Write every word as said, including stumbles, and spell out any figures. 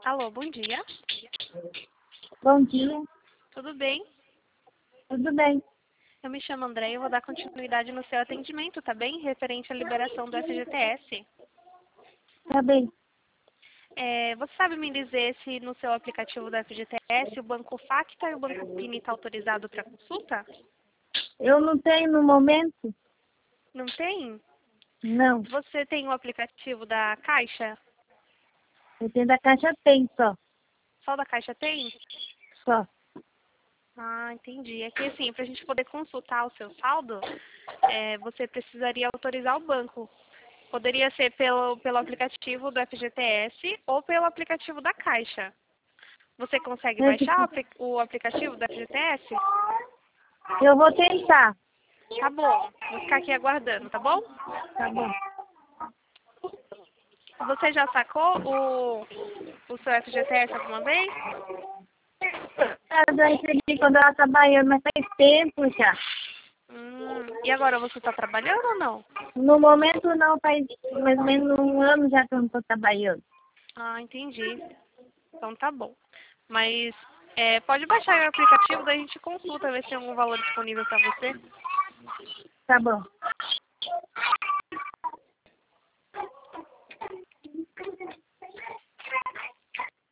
Alô, bom dia. Bom dia, Tudo bem? tudo bem? Eu me chamo André e eu vou dar continuidade no seu atendimento, tá bem? Referente à liberação do F G T S. Tá bem. É, você sabe me dizer se no seu aplicativo do F G T S o Banco Facta e o Banco Pini está autorizado para consulta? Eu não tenho no momento? Não tem? Não. Você tem o aplicativo da Caixa? Eu tenho da Caixa tem só. Só da Caixa tem? Só. Ah, entendi. É que assim, para a gente poder consultar o seu saldo, é, você precisaria autorizar o banco. Poderia ser pelo, pelo aplicativo do F G T S ou pelo aplicativo da Caixa. Você consegue Eu te- baixar o apli- o aplicativo do F G T S? eu vou tentar. Tá bom. Vou ficar aqui aguardando, tá bom? Tá bom. Você já sacou o, o seu F G T S alguma vez? Eu já recebi quando ela trabalhando, mas faz tempo já. Hum, e agora você está trabalhando ou não? No momento não, faz mais ou menos um ano já que eu não estou trabalhando. Ah, entendi. Então tá bom. Mas é, pode baixar o aplicativo, daí a gente consulta, ver se tem algum valor disponível para você. Tá bom.